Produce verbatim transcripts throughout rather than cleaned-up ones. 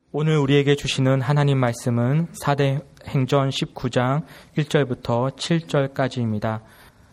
오늘 우리에게 주시는 하나님 말씀은 사도행전 십구 장 일 절부터 칠 절까지입니다.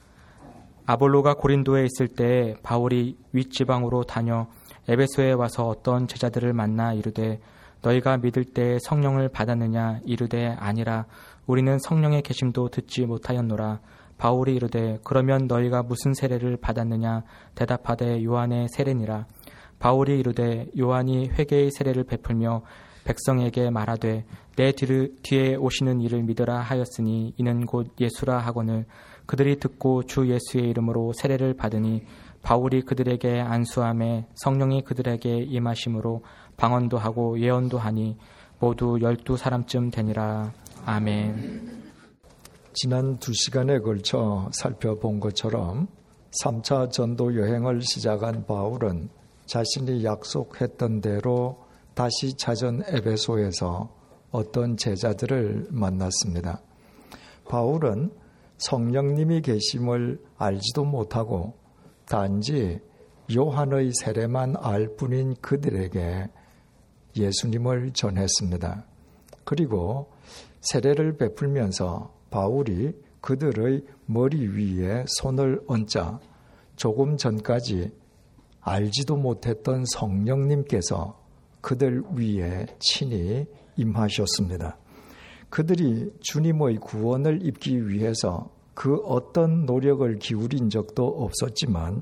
아볼로가 고린도에 있을 때 바울이 윗지방으로 다녀 에베소에 와서 어떤 제자들을 만나 이르되 너희가 믿을 때 성령을 받았느냐 이르되 아니라 우리는 성령의 계심도 듣지 못하였노라. 바울이 이르되 그러면 너희가 무슨 세례를 받았느냐 대답하되 요한의 세례니라. 바울이 이르되 요한이 회개의 세례를 베풀며 백성에게 말하되 내 뒤에 오시는 이를 믿으라 하였으니 이는 곧 예수라 하거늘 그들이 듣고 주 예수의 이름으로 세례를 받으니 바울이 그들에게 안수하매 성령이 그들에게 임하심으로 방언도 하고 예언도 하니 모두 열두 사람쯤 되니라. 아멘. 지난 두 시간에 걸쳐 살펴본 것처럼 삼 차 전도 여행을 시작한 바울은 자신이 약속했던 대로 다시 찾은 에베소에서 어떤 제자들을 만났습니다. 바울은 성령님이 계심을 알지도 못하고 단지 요한의 세례만 알 뿐인 그들에게 예수님을 전했습니다. 그리고 세례를 베풀면서 바울이 그들의 머리 위에 손을 얹자 조금 전까지 알지도 못했던 성령님께서 그들 위에 친히 임하셨습니다. 그들이 주님의 구원을 입기 위해서 그 어떤 노력을 기울인 적도 없었지만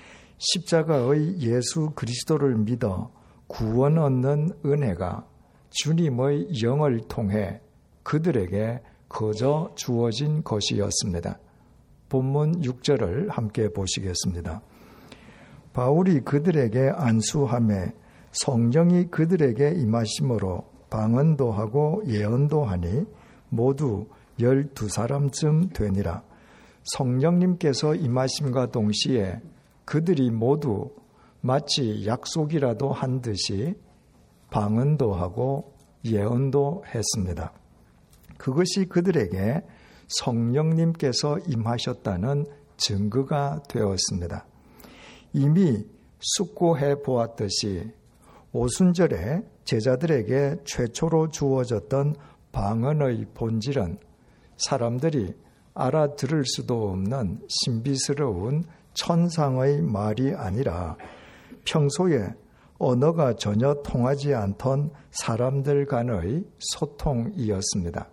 십자가의 예수 그리스도를 믿어 구원 얻는 은혜가 주님의 영을 통해 그들에게 거저 주어진 것이었습니다. 본문 육 절을 함께 보시겠습니다. 바울이 그들에게 안수하매 성령이 그들에게 임하심으로 방언도 하고 예언도 하니 모두 열두 사람쯤 되니라. 성령님께서 임하심과 동시에 그들이 모두 마치 약속이라도 한 듯이 방언도 하고 예언도 했습니다. 그것이 그들에게 성령님께서 임하셨다는 증거가 되었습니다. 이미 숙고해 보았듯이 오순절에 제자들에게 최초로 주어졌던 방언의 본질은 사람들이 알아들을 수도 없는 신비스러운 천상의 말이 아니라 평소에 언어가 전혀 통하지 않던 사람들 간의 소통이었습니다.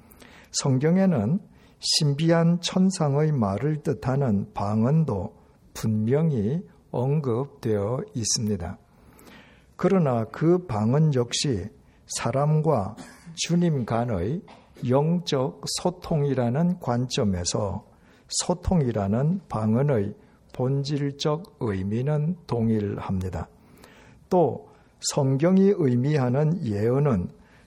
성경에는 신비한 천상의 말을 뜻하는 방언도 분명히 언급되어 있습니다. 그러나 그 방언 역시 사람과 주님 간의 영적 소통이라는 관점에서 소통이라는 방언의 본질적 의미는 동일합니다. 또 성경이 의미하는 예언은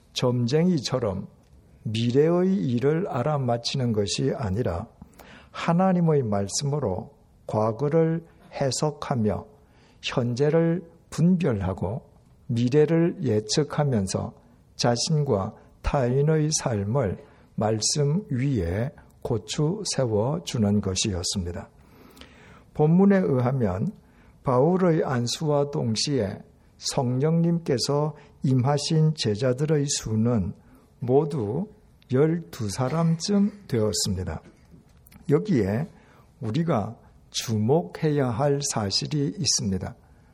점쟁이처럼 미래의 일을 알아맞히는 것이 아니라 하나님의 말씀으로 과거를 해석하며 현재를 분별하고 미래를 예측하면서 자신과 타인의 삶을 말씀 위에 고추 세워주는 것이었습니다. 본문에 의하면 바울의 안수와 동시에 성령님께서 임하신 제자들의 수는 모두 열두 사람쯤 되었습니다. 여기에 우리가 주목해야 할 사실이 있습니다.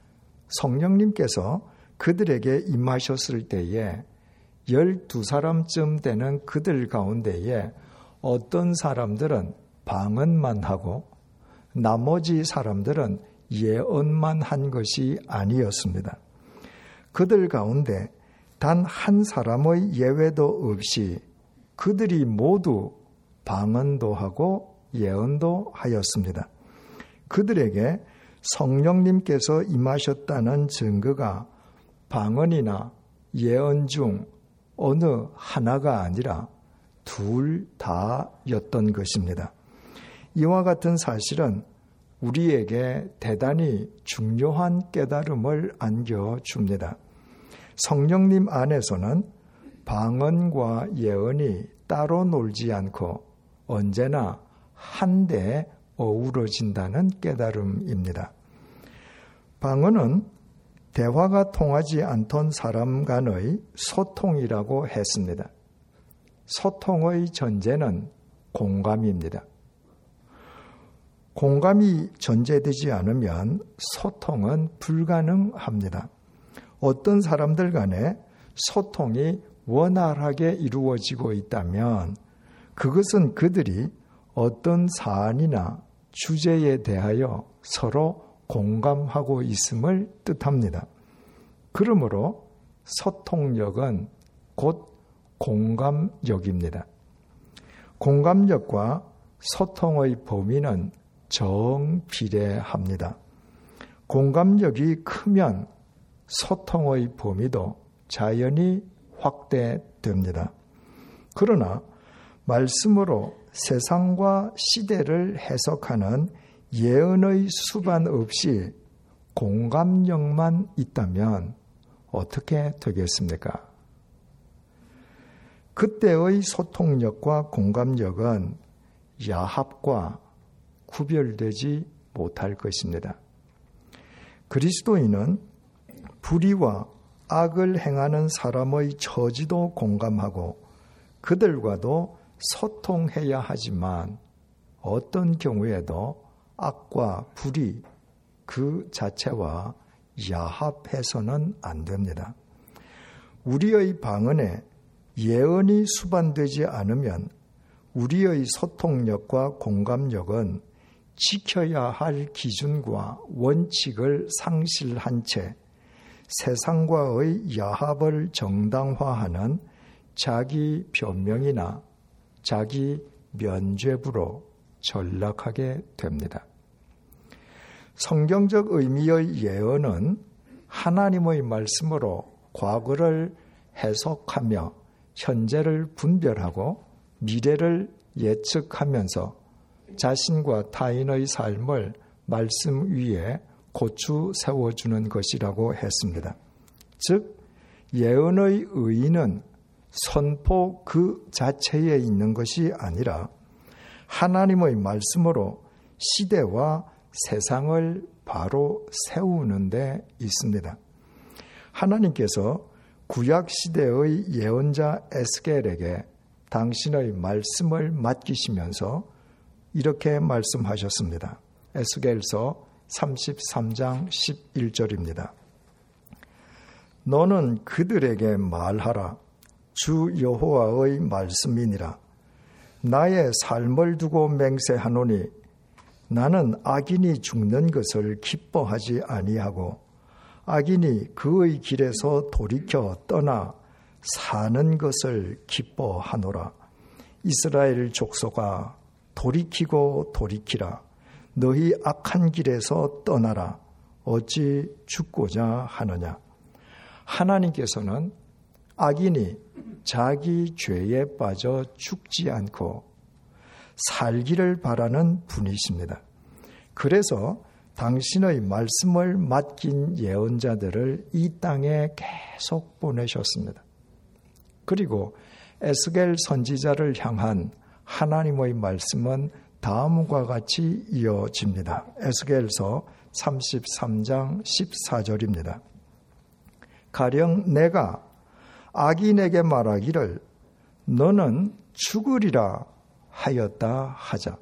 성령님께서 그들에게 임하셨을 때에 열두 사람쯤 되는 그들 가운데에 어떤 사람들은 방언만 하고 나머지 사람들은 예언만 한 것이 아니었습니다. 그들 가운데 단 한 사람의 예외도 없이 그들이 모두 방언도 하고 예언도 하였습니다. 그들에게 성령님께서 임하셨다는 증거가 방언이나 예언 중 어느 하나가 아니라 둘 다였던 것입니다. 이와 같은 사실은 우리에게 대단히 중요한 깨달음을 안겨줍니다. 성령님 안에서는 방언과 예언이 따로 놀지 않고 언제나 한데 어우러진다는 깨달음입니다. 방언은 대화가 통하지 않던 사람 간의 소통이라고 했습니다. 소통의 전제는 공감입니다. 공감이 전제되지 않으면 소통은 불가능합니다. 어떤 사람들 간에 소통이 원활하게 이루어지고 있다면 그것은 그들이 어떤 사안이나 주제에 대하여 서로 공감하고 있음을 뜻합니다. 그러므로 소통력은 곧 공감력입니다. 공감력과 소통의 범위는 정비례합니다. 공감력이 크면 소통의 범위도 자연히 확대됩니다. 그러나 말씀으로 세상과 시대를 해석하는 예언의 수반 없이 공감력만 있다면 어떻게 되겠습니까? 그때의 소통력과 공감력은 야합과 구별되지 못할 것입니다. 그리스도인은 불의와 악을 행하는 사람의 처지도 공감하고 그들과도 소통해야 하지만 어떤 경우에도 악과 불의 그 자체와 야합해서는 안 됩니다. 우리의 방언에 예언이 수반되지 않으면 우리의 소통력과 공감력은 지켜야 할 기준과 원칙을 상실한 채 세상과의 야합을 정당화하는 자기 변명이나 자기 면죄부로 전락하게 됩니다. 성경적 의미의 예언은 하나님의 말씀으로 과거를 해석하며 현재를 분별하고 미래를 예측하면서 자신과 타인의 삶을 말씀 위에 고추 세워주는 것이라고 했습니다. 즉, 예언의 의의는 선포 그 자체에 있는 것이 아니라 하나님의 말씀으로 시대와 세상을 바로 세우는 데 있습니다. 하나님께서 구약 시대의 예언자 에스겔에게 당신의 말씀을 맡기시면서 이렇게 말씀하셨습니다. 에스겔서 삼십삼 장 십일 절입니다. 너는 그들에게 말하라. 주 여호와의 말씀이니라. 나의 삶을 두고 맹세하노니 나는 악인이 죽는 것을 기뻐하지 아니하고 악인이 그의 길에서 돌이켜 떠나 사는 것을 기뻐하노라. 이스라엘 족속아 돌이키고 돌이키라. 너희 악한 길에서 떠나라. 어찌 죽고자 하느냐. 하나님께서는 악인이 자기 죄에 빠져 죽지 않고 살기를 바라는 분이십니다. 그래서 당신의 말씀을 맡긴 예언자들을 이 땅에 계속 보내셨습니다. 그리고 에스겔 선지자를 향한 하나님의 말씀은 다음과 같이 이어집니다. 에스겔서 삼십삼 장 십사 절입니다. 가령 내가 악인에게 말하기를 너는 죽으리라 하였다 하자.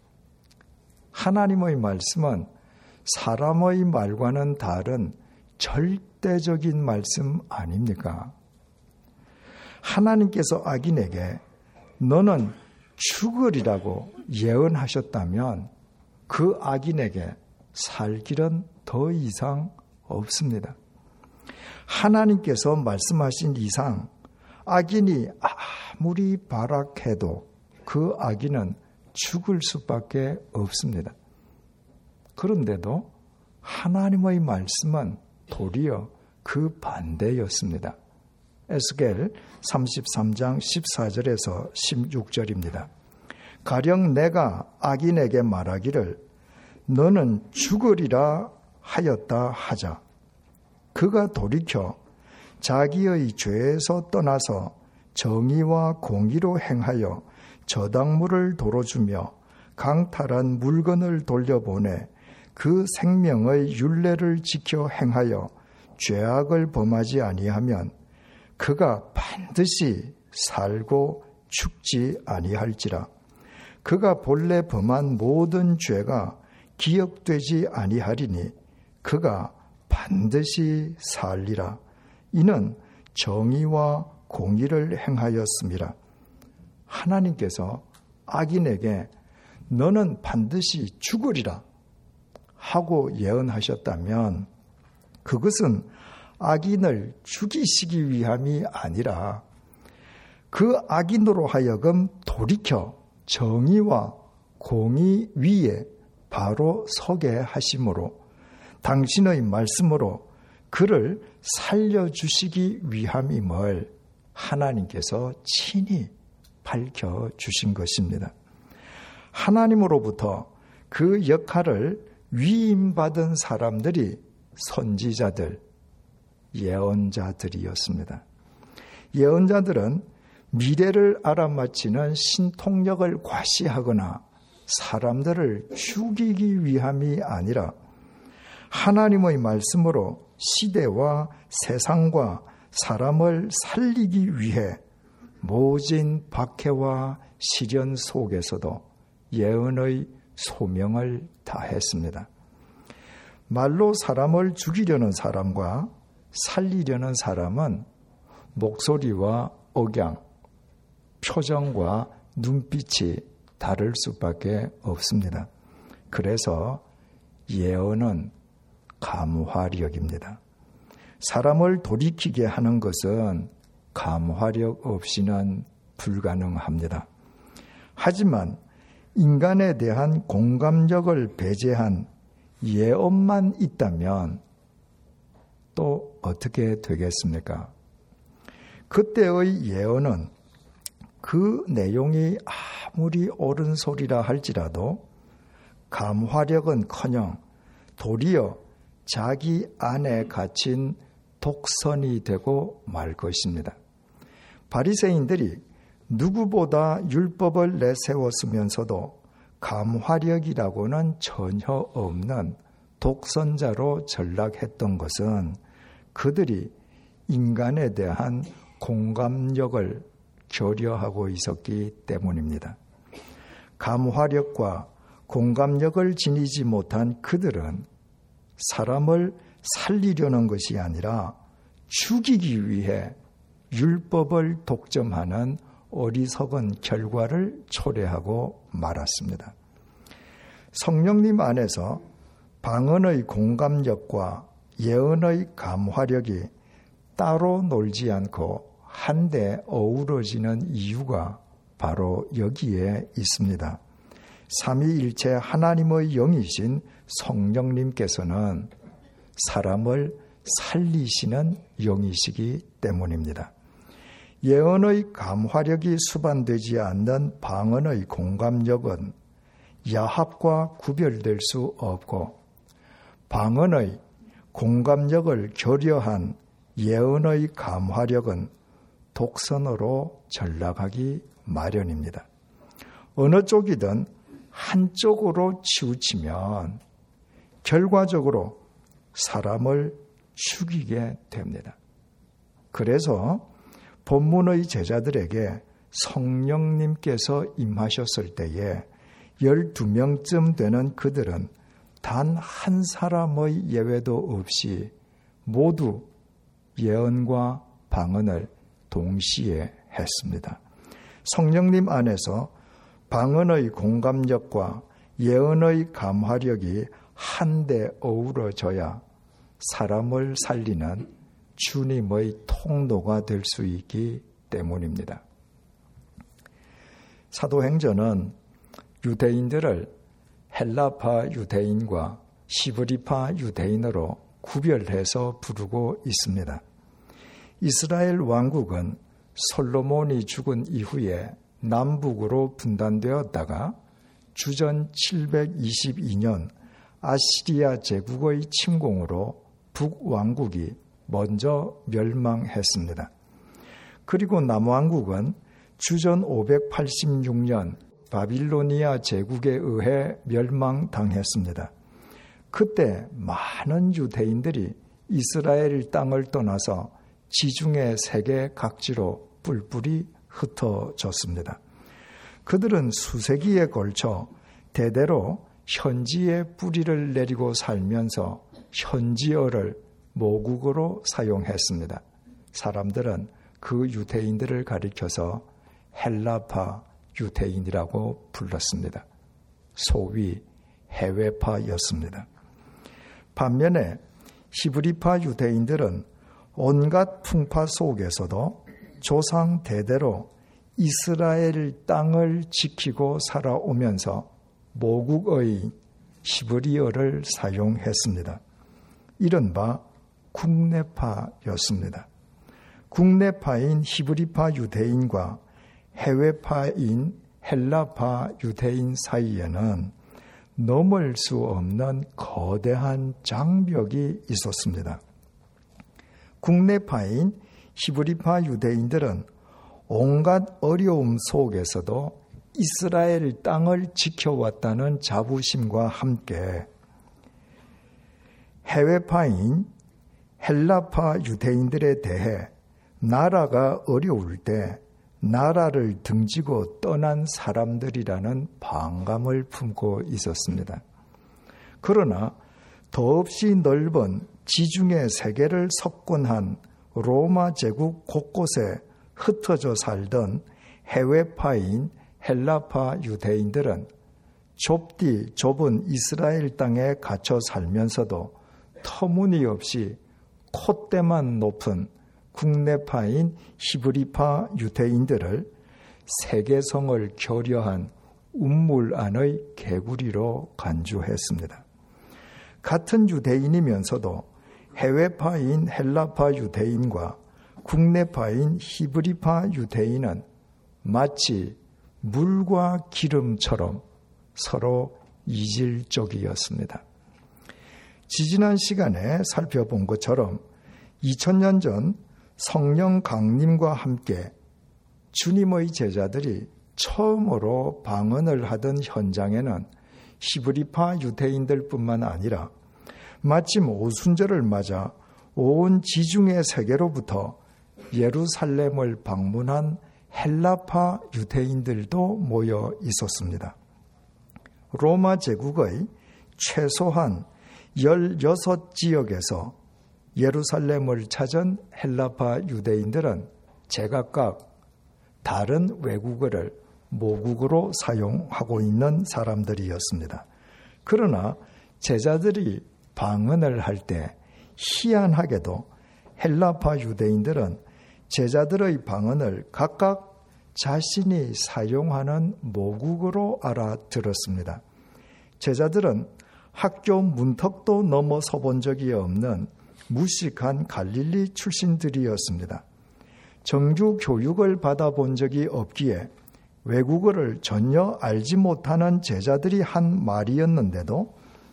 하나님의 말씀은 사람의 말과는 다른 절대적인 말씀 아닙니까? 하나님께서 악인에게 너는 죽으리라고 예언하셨다면 그 악인에게 살 길은 더 이상 없습니다. 하나님께서 말씀하신 이상 악인이 아무리 발악해도 그 악인은 죽을 수밖에 없습니다. 그런데도 하나님의 말씀은 도리어 그 반대였습니다. 에스겔 삼십삼 장 십사 절에서 십육 절입니다. 가령 내가 악인에게 말하기를 너는 죽으리라 하였다 하자. 그가 돌이켜 자기의 죄에서 떠나서 정의와 공의로 행하여 저당물을 도로주며 강탈한 물건을 돌려보내 그 생명의 율례를 지켜 행하여 죄악을 범하지 아니하면 그가 반드시 살고 죽지 아니할지라. 그가 본래 범한 모든 죄가 기억되지 아니하리니 그가 반드시 살리라. 이는 정의와 공의를 행하였음이라. 하나님께서 악인에게 너는 반드시 죽으리라 하고 예언하셨다면 그것은 악인을 죽이시기 위함이 아니라 그 악인으로 하여금 돌이켜 정의와 공의 위에 바로 서게 하심으로 당신의 말씀으로 그를 살려주시기 위함임을 하나님께서 친히 밝혀주신 것입니다. 하나님으로부터 그 역할을 위임받은 사람들이 선지자들, 예언자들이었습니다. 예언자들은 미래를 알아맞히는 신통력을 과시하거나 사람들을 죽이기 위함이 아니라 하나님의 말씀으로 시대와 세상과 사람을 살리기 위해 모진 박해와 시련 속에서도 예언의 소명을 다했습니다. 말로 사람을 죽이려는 사람과 살리려는 사람은 목소리와 억양, 표정과 눈빛이 다를 수밖에 없습니다. 그래서 예언은 감화력입니다. 사람을 돌이키게 하는 것은 감화력 없이는 불가능합니다. 하지만 인간에 대한 공감력을 배제한 예언만 있다면 또 어떻게 되겠습니까? 그때의 예언은 그 내용이 아무리 옳은 소리라 할지라도 감화력은커녕 도리어 자기 안에 갇힌 독선이 되고 말 것입니다. 바리새인들이 누구보다 율법을 내세웠으면서도 감화력이라고는 전혀 없는 독선자로 전락했던 것은 그들이 인간에 대한 공감력을 결여하고 있었기 때문입니다. 감화력과 공감력을 지니지 못한 그들은 사람을 살리려는 것이 아니라 죽이기 위해 율법을 독점하는 어리석은 결과를 초래하고 말았습니다. 성령님 안에서 방언의 공감력과 예언의 감화력이 따로 놀지 않고 한데 어우러지는 이유가 바로 여기에 있습니다. 삼위일체 하나님의 영이신 성령님께서는 사람을 살리시는 영이시기 때문입니다. 예언의 감화력이 수반되지 않는 방언의 공감력은 야합과 구별될 수 없고 방언의 공감력을 결여한 예언의 감화력은 독선으로 전락하기 마련입니다. 어느 쪽이든 한쪽으로 치우치면 결과적으로 사람을 죽이게 됩니다. 그래서 본문의 제자들에게 성령님께서 임하셨을 때에 열두 명쯤 되는 그들은 단 한 사람의 예외도 없이 모두 예언과 방언을 동시에 했습니다. 성령님 안에서 방언의 공감력과 예언의 감화력이 한데 어우러져야 사람을 살리는 주님의 통로가 될 수 있기 때문입니다. 사도행전은 유대인들을 헬라파 유대인과 시브리파 유대인으로 구별해서 부르고 있습니다. 이스라엘 왕국은 솔로몬이 죽은 이후에 남북으로 분단되었다가 주전 칠백이십이 년 아시리아 제국의 침공으로 북왕국이 먼저 멸망했습니다. 그리고 남왕국은 주전 오백팔십육 년 바빌로니아 제국에 의해 멸망당했습니다. 그때 많은 유대인들이 이스라엘 땅을 떠나서 지중해 세계 각지로 뿔뿔이 흩어졌습니다. 그들은 수세기에 걸쳐 대대로 현지에 뿌리를 내리고 살면서 현지어를 모국어로 사용했습니다. 사람들은 그 유대인들을 가리켜서 헬라파 유대인이라고 불렀습니다. 소위 해외파였습니다. 반면에 히브리파 유대인들은 온갖 풍파 속에서도 조상 대대로 이스라엘 땅을 지키고 살아오면서 모국어인 히브리어를 사용했습니다. 이른바 국내파였습니다. 국내파인 히브리파 유대인과 해외파인 헬라파 유대인 사이에는 넘을 수 없는 거대한 장벽이 있었습니다. 국내파인 히브리파 유대인들은 온갖 어려움 속에서도 이스라엘 땅을 지켜왔다는 자부심과 함께 해외파인 헬라파 유대인들에 대해 나라가 어려울 때 나라를 등지고 떠난 사람들이라는 반감을 품고 있었습니다. 그러나 더없이 넓은 지중해 세계를 석권한 로마 제국 곳곳에 흩어져 살던 해외파인 헬라파 유대인들은 좁디 좁은 이스라엘 땅에 갇혀 살면서도 터무니없이 콧대만 높은 국내파인 히브리파 유대인들을 세계성을 결여한 운물 안의 개구리로 간주했습니다. 같은 유대인이면서도 해외파인 헬라파 유대인과 국내파인 히브리파 유대인은 마치 물과 기름처럼 서로 이질적이었습니다. 지지난 시간에 살펴본 것처럼 이천 년 전 성령 강림과 함께 주님의 제자들이 처음으로 방언을 하던 현장에는 히브리파 유대인들뿐만 아니라 마침 오순절을 맞아 온 지중해 세계로부터 예루살렘을 방문한 헬라파 유대인들도 모여 있었습니다. 로마 제국의 최소한 열여섯 지역에서 예루살렘을 찾은 헬라파 유대인들은 제각각 다른 외국어를 모국어로 사용하고 있는 사람들이었습니다. 그러나 제자들이 방언을 할 때 희한하게도 헬라파 유대인들은 제자들의 방언을 각각 자신이 사용하는 모국어로 알아들었습니다. 제자들은 학교 문턱도 넘어서 본 적이 없는 무식한 갈릴리 출신들이었습니다. 정규 교육을 받아본 적이 없기에 외국어를 전혀 알지 못하는 제자들이 한 말이었는데도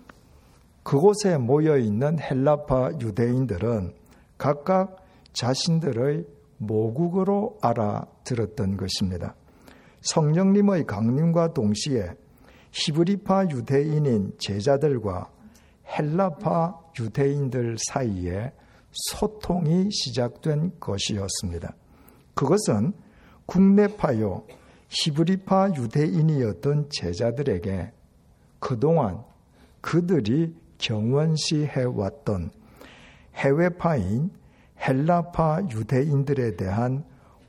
그곳에 모여있는 헬라파 유대인들은 각각 자신들의 모국어로 알아들었던 것입니다. 성령님의 강림과 동시에 히브리파 유대인인 제자들과 헬라파 유대인들 사이에 소통이 시작된 것이었습니다. 그것은 국내파요 히브리파 유대인이었던 제자들에게 그동안 그들이 경원시해왔던 해외파인 헬라파 유대인들에 대한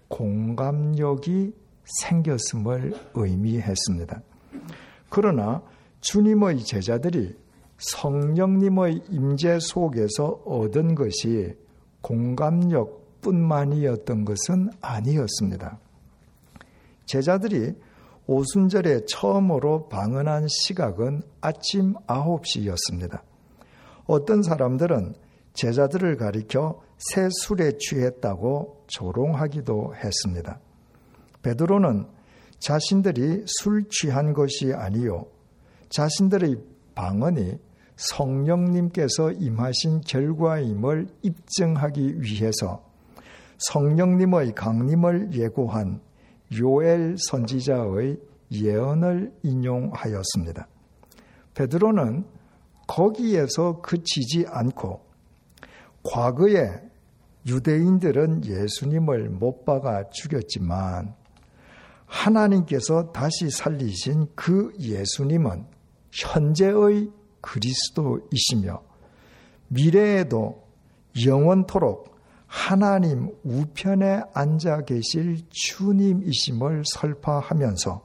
공감력이 생겼음을 의미했습니다. 그러나 주님의 제자들이 성령님의 임재 속에서 얻은 것이 공감력뿐만이었던 것은 아니었습니다. 제자들이 오순절에 처음으로 방언한 시각은 아침 아홉 시였습니다. 어떤 사람들은 제자들을 가리켜 새 술에 취했다고 조롱하기도 했습니다. 베드로는 자신들이 술 취한 것이 아니요 자신들의 방언이 성령님께서 임하신 결과임을 입증하기 위해서 성령님의 강림을 예고한 요엘 선지자의 예언을 인용하였습니다. 베드로는 거기에서 그치지 않고 과거에 유대인들은 예수님을 못 박아 죽였지만 하나님께서 다시 살리신 그 예수님은 현재의 그리스도이시며 미래에도 영원토록 하나님 우편에 앉아 계실 주님이심을 설파하면서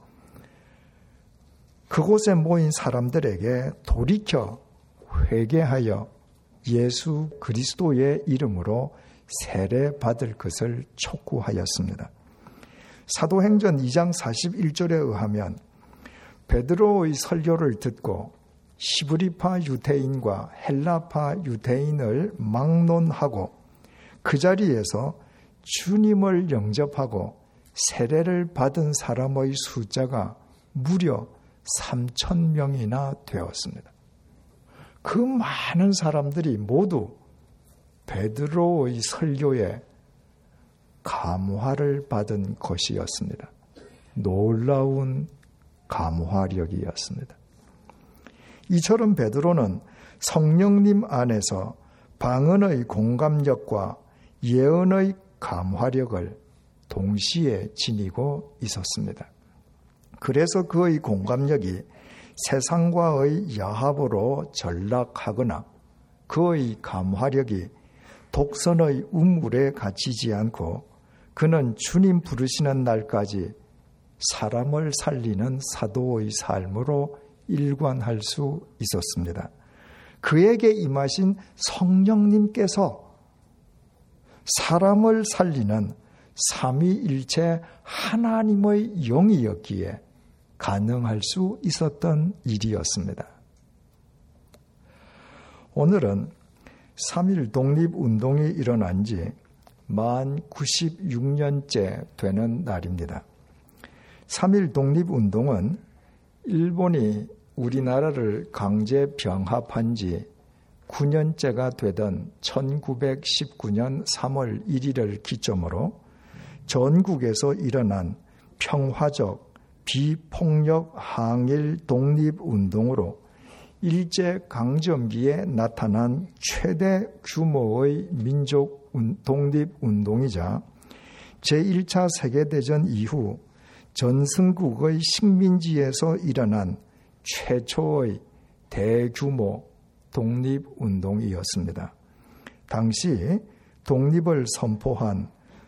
그곳에 모인 사람들에게 돌이켜 회개하여 예수 그리스도의 이름으로 세례받을 것을 촉구하였습니다. 사도행전 이 장 사십일 절에 의하면 베드로의 설교를 듣고 히브리파 유대인과 헬라파 유대인을 막론하고 그 자리에서 주님을 영접하고 세례를 받은 사람의 숫자가 무려 삼천 명이나 되었습니다. 그 많은 사람들이 모두 베드로의 설교에 감화를 받은 것이었습니다. 놀라운 감화력이었습니다. 이처럼 베드로는 성령님 안에서 방언의 공감력과 예언의 감화력을 동시에 지니고 있었습니다. 그래서 그의 공감력이 세상과의 야합으로 전락하거나 그의 감화력이 독선의 우물에 갇히지 않고 그는 주님 부르시는 날까지 사람을 살리는 사도의 삶으로 일관할 수 있었습니다. 그에게 임하신 성령님께서 사람을 살리는 삼위일체 하나님의 영이었기에 가능할 수 있었던 일이었습니다. 오늘은 삼일 독립운동이 일어난 지 만 구십육 년째 되는 날입니다. 삼일 독립운동은 일본이 우리나라를 강제 병합한 지 구 년째가 되던 천구백십구 년 삼월 일일을 기점으로 전국에서 일어난 평화적 비폭력 항일 독립운동으로 일제강점기에 나타난 최대 규모의 민족 독립운동이자 제일 차 세계대전 이후 전승국의 식민지에서 일어난 최초의 대규모 독립운동이었습니다. 당시 독립을 선포한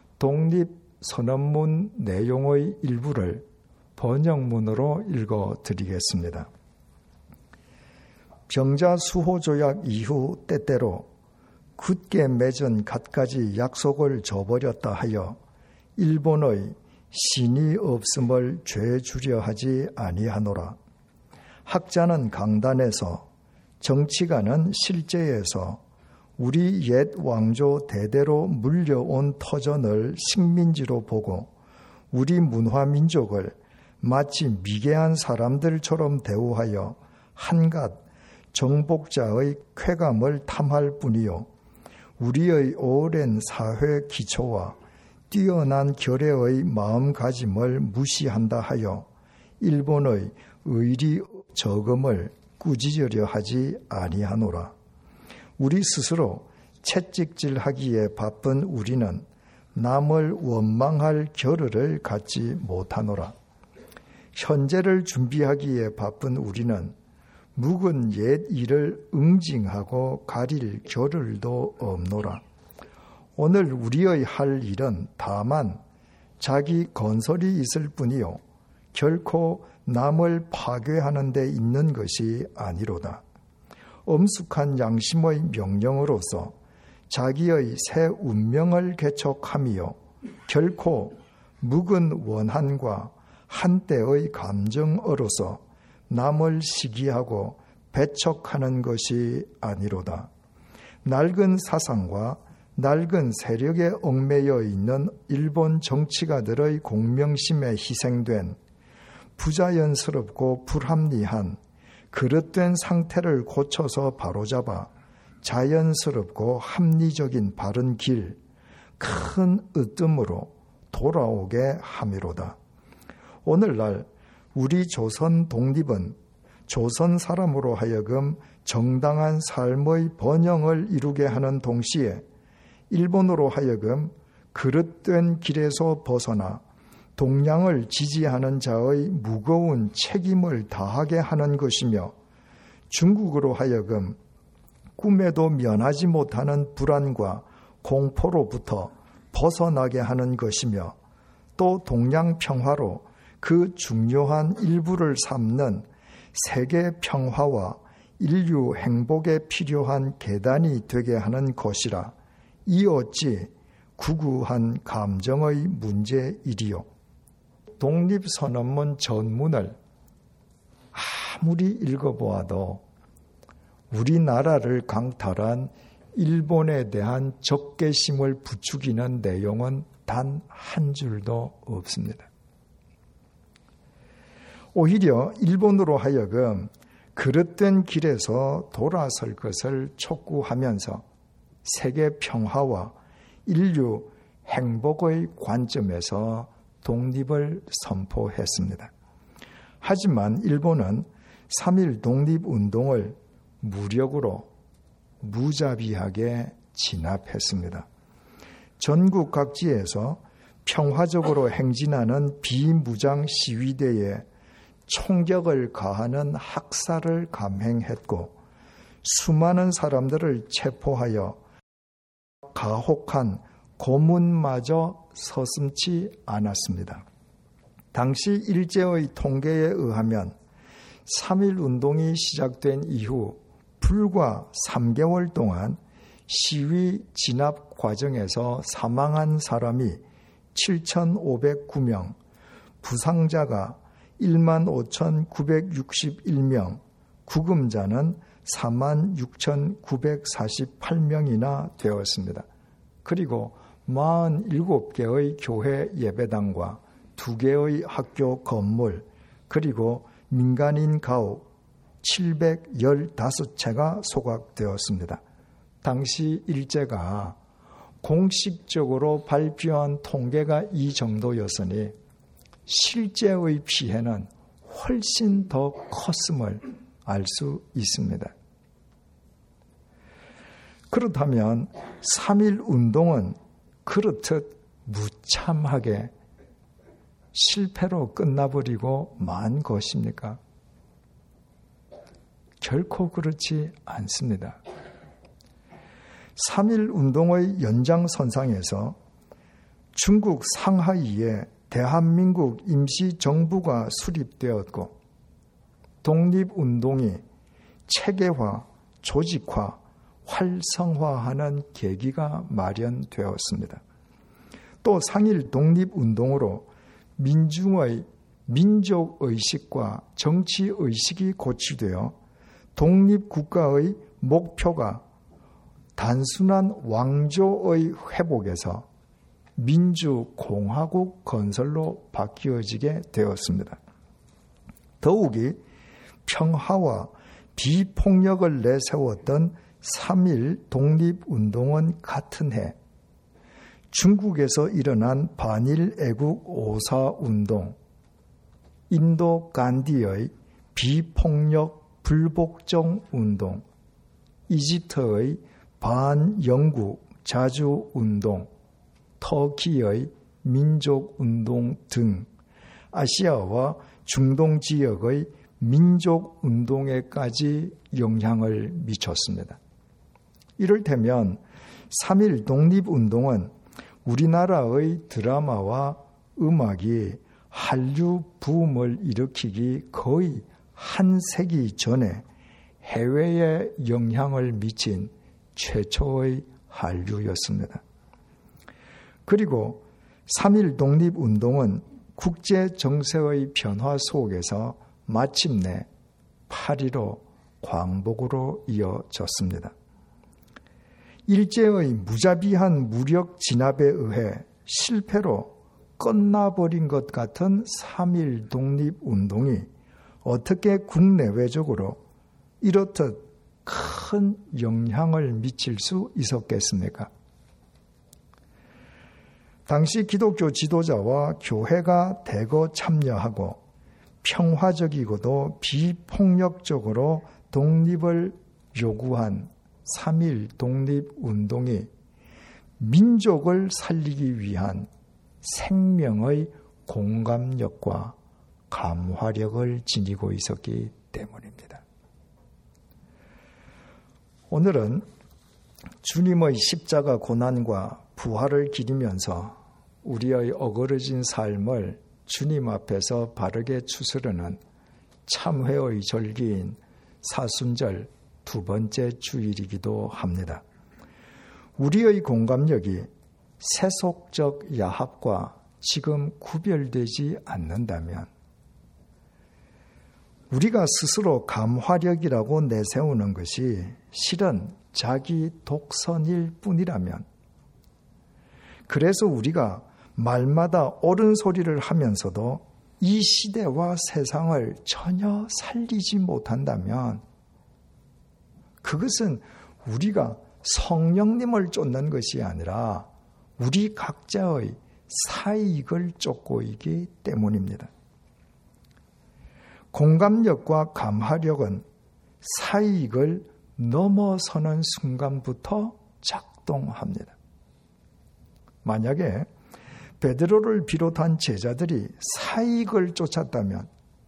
독립선언문 내용의 일부를 번역문으로 읽어드리겠습니다. 병자수호조약 이후 때때로 굳게 맺은 갖가지 약속을 저버렸다 하여 일본의 신이 없음을 죄주려 하지 아니하노라. 학자는 강단에서 정치가는 실제에서 우리 옛 왕조 대대로 물려온 터전을 식민지로 보고 우리 문화민족을 마치 미개한 사람들처럼 대우하여 한갓 정복자의 쾌감을 탐할 뿐이요 우리의 오랜 사회 기초와 뛰어난 결의의 마음가짐을 무시한다 하여 일본의 의리 저금을 꾸짖으려 하지 아니하노라. 우리 스스로 채찍질하기에 바쁜 우리는 남을 원망할 겨를을 갖지 못하노라. 현재를 준비하기에 바쁜 우리는 묵은 옛 일을 응징하고 가릴 겨를도 없노라. 오늘 우리의 할 일은 다만 자기 건설이 있을 뿐이요 결코 남을 파괴하는 데 있는 것이 아니로다. 엄숙한 양심의 명령으로서 자기의 새 운명을 개척하며 결코 묵은 원한과 한때의 감정으로서 남을 시기하고 배척하는 것이 아니로다. 낡은 사상과 낡은 세력에 얽매여 있는 일본 정치가들의 공명심에 희생된 부자연스럽고 불합리한 그릇된 상태를 고쳐서 바로잡아 자연스럽고 합리적인 바른 길, 큰 으뜸으로 돌아오게 함이로다. 오늘날 우리 조선 독립은 조선 사람으로 하여금 정당한 삶의 번영을 이루게 하는 동시에 일본으로 하여금 그릇된 길에서 벗어나 동양을 지지하는 자의 무거운 책임을 다하게 하는 것이며, 중국으로 하여금 꿈에도 면하지 못하는 불안과 공포로부터 벗어나게 하는 것이며, 또 동양 평화로 그 중요한 일부를 삼는 세계 평화와 인류 행복에 필요한 계단이 되게 하는 것이라 이 어찌 구구한 감정의 문제이리요. 독립선언문 전문을 아무리 읽어보아도 우리나라를 강탈한 일본에 대한 적개심을 부추기는 내용은 단 한 줄도 없습니다. 오히려 일본으로 하여금 그릇된 길에서 돌아설 것을 촉구하면서 세계 평화와 인류 행복의 관점에서 독립을 선포했습니다. 하지만 일본은 삼일 독립운동을 무력으로 무자비하게 진압했습니다. 전국 각지에서 평화적으로 행진하는 비무장 시위대에 총격을 가하는 학살을 감행했고, 수많은 사람들을 체포하여 가혹한 고문마저 서슴지 않았습니다. 당시 일제의 통계에 의하면 삼일 운동이 시작된 이후 불과 삼 개월 동안 시위 진압 과정에서 사망한 사람이 칠천오백구 명, 부상자가 일만 오천구백육십일 명, 구금자는 사만 육천구백사십팔 명이나 되었습니다. 그리고 사십칠 개의 교회 예배당과 두 개의 학교 건물, 그리고 민간인 가옥 칠백십오 채가 소각되었습니다. 당시 일제가 공식적으로 발표한 통계가 이 정도였으니 실제의 피해는 훨씬 더 컸음을 알 수 있습니다. 그렇다면 삼일 운동은 그렇듯 무참하게 실패로 끝나버리고 만 것입니까? 결코 그렇지 않습니다. 삼일 운동의 연장선상에서 중국 상하이에 대한민국 임시정부가 수립되었고, 독립운동이 체계화, 조직화, 활성화하는 계기가 마련되었습니다. 또 상일 독립운동으로 민중의 민족의식과 정치의식이 고취되어 독립국가의 목표가 단순한 왕조의 회복에서 민주공화국 건설로 바뀌어지게 되었습니다. 더욱이 평화와 비폭력을 내세웠던 삼일 독립운동은 같은 해 중국에서 일어난 반일 애국 오사운동, 인도 간디의 비폭력 불복종 운동, 이집트의 반영국 자주운동, 터키의 민족운동 등 아시아와 중동 지역의 민족운동에까지 영향을 미쳤습니다. 이를테면 삼일 독립운동은 우리나라의 드라마와 음악이 한류 붐을 일으키기 거의 한 세기 전에 해외에 영향을 미친 최초의 한류였습니다. 그리고 삼일 독립운동은 국제 정세의 변화 속에서 마침내 팔일오 광복으로 이어졌습니다. 일제의 무자비한 무력 진압에 의해 실패로 끝나버린 것 같은 삼일 독립운동이 어떻게 국내외적으로 이렇듯 큰 영향을 미칠 수 있었겠습니까? 당시 기독교 지도자와 교회가 대거 참여하고 평화적이고도 비폭력적으로 독립을 요구한 삼일 독립운동이 민족을 살리기 위한 생명의 공감력과 감화력을 지니고 있었기 때문입니다. 오늘은 주님의 십자가 고난과 부활을 기리면서 우리의 어그러진 삶을 주님 앞에서 바르게 추스르는 참회의 절기인 사순절 두 번째 주일이기도 합니다. 우리의 공감력이 세속적 야합과 지금 구별되지 않는다면 우리가 스스로 감화력이라고 내세우는 것이 실은 자기 독선일 뿐이라면, 그래서 우리가 말마다 옳은 소리를 하면서도 이 시대와 세상을 전혀 살리지 못한다면 그것은 우리가 성령님을 쫓는 것이 아니라 우리 각자의 사익을 쫓고 있기 때문입니다. 공감력과 감화력은 사익을 넘어서는 순간부터 작동합니다. 만약에 베드로를 비롯한 제자들이 사익을 쫓았다면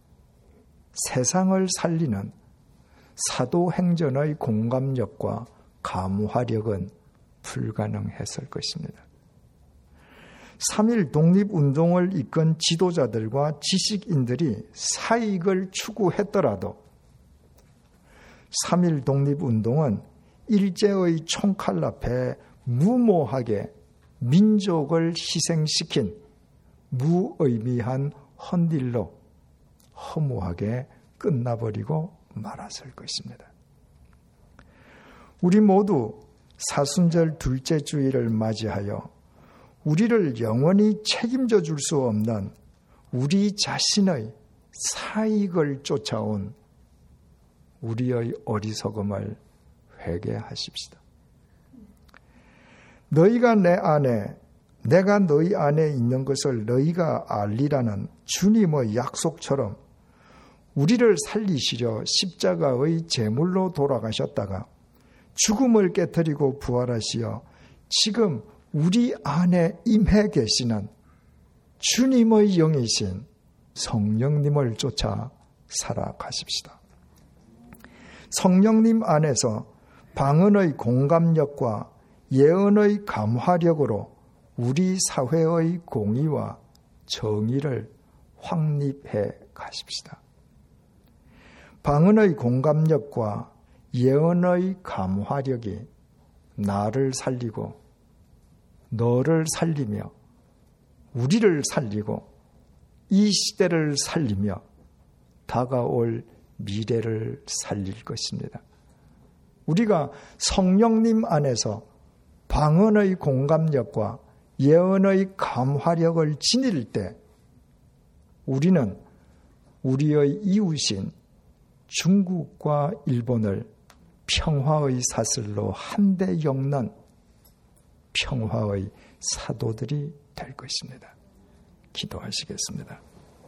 세상을 살리는 사도행전의 공감력과 감화력은 불가능했을 것입니다. 삼일 독립운동을 이끈 지도자들과 지식인들이 사익을 추구했더라도 삼일 독립운동은 일제의 총칼 앞에 무모하게 민족을 희생시킨 무의미한 헌딜로 허무하게 끝나버리고 말았을 것입니다. 우리 모두 사순절 둘째 주일을 맞이하여 우리를 영원히 책임져 줄 수 없는 우리 자신의 사익을 쫓아온 우리의 어리석음을 회개하십시다. 너희가 내 안에, 내가 너희 안에 있는 것을 너희가 알리라는 주님의 약속처럼 우리를 살리시려 십자가의 제물로 돌아가셨다가 죽음을 깨뜨리고 부활하시어 지금 우리 안에 임해 계시는 주님의 영이신 성령님을 쫓아 살아가십시다. 성령님 안에서 방언의 공감력과 예언의 감화력으로 우리 사회의 공의와 정의를 확립해 가십시다. 방언의 공감력과 예언의 감화력이 나를 살리고 너를 살리며 우리를 살리고 이 시대를 살리며 다가올 미래를 살릴 것입니다. 우리가 성령님 안에서 방언의 공감력과 예언의 감화력을 지닐 때 우리는 우리의 이웃인 중국과 일본을 평화의 사슬로 한데 엮는 평화의 사도들이 될 것입니다. 기도하시겠습니다.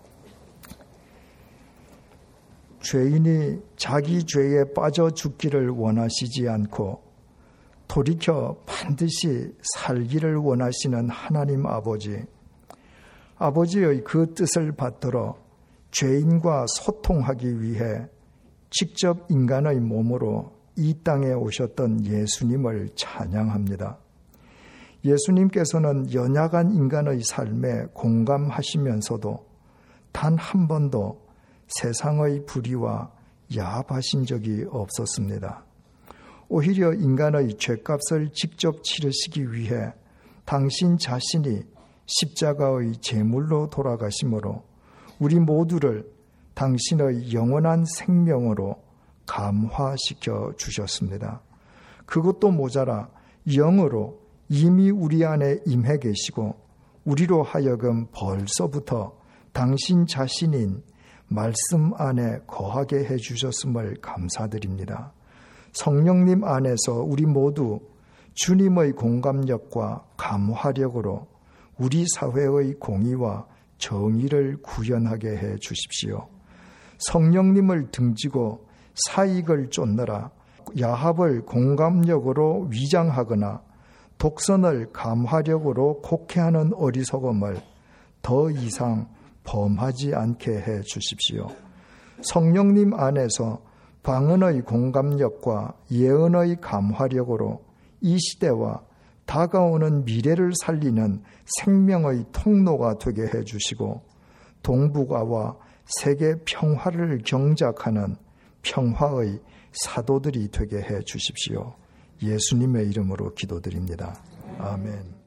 죄인이 자기 죄에 빠져 죽기를 원하시지 않고 돌이켜 반드시 살기를 원하시는 하나님 아버지, 아버지의 그 뜻을 받들어 죄인과 소통하기 위해 직접 인간의 몸으로 이 땅에 오셨던 예수님을 찬양합니다. 예수님께서는 연약한 인간의 삶에 공감하시면서도 단 한 번도 세상의 불의와 야합하신 적이 없었습니다. 오히려 인간의 죄값을 직접 치르시기 위해 당신 자신이 십자가의 제물로 돌아가심으로 우리 모두를 당신의 영원한 생명으로 감화시켜 주셨습니다. 그것도 모자라 영으로 이미 우리 안에 임해 계시고 우리로 하여금 벌써부터 당신 자신인 말씀 안에 거하게 해주셨음을 감사드립니다. 성령님 안에서 우리 모두 주님의 공감력과 감화력으로 우리 사회의 공의와 정의를 구현하게 해 주십시오. 성령님을 등지고 사익을 쫓느라 야합을 공감력으로 위장하거나 독선을 감화력으로 곡해하는 어리석음을 더 이상 범하지 않게 해 주십시오. 성령님 안에서 방언의 공감력과 예언의 감화력으로 이 시대와 다가오는 미래를 살리는 생명의 통로가 되게 해 주시고 동북아와 세계 평화를 경작하는 평화의 사도들이 되게 해 주십시오. 예수님의 이름으로 기도드립니다. 아멘.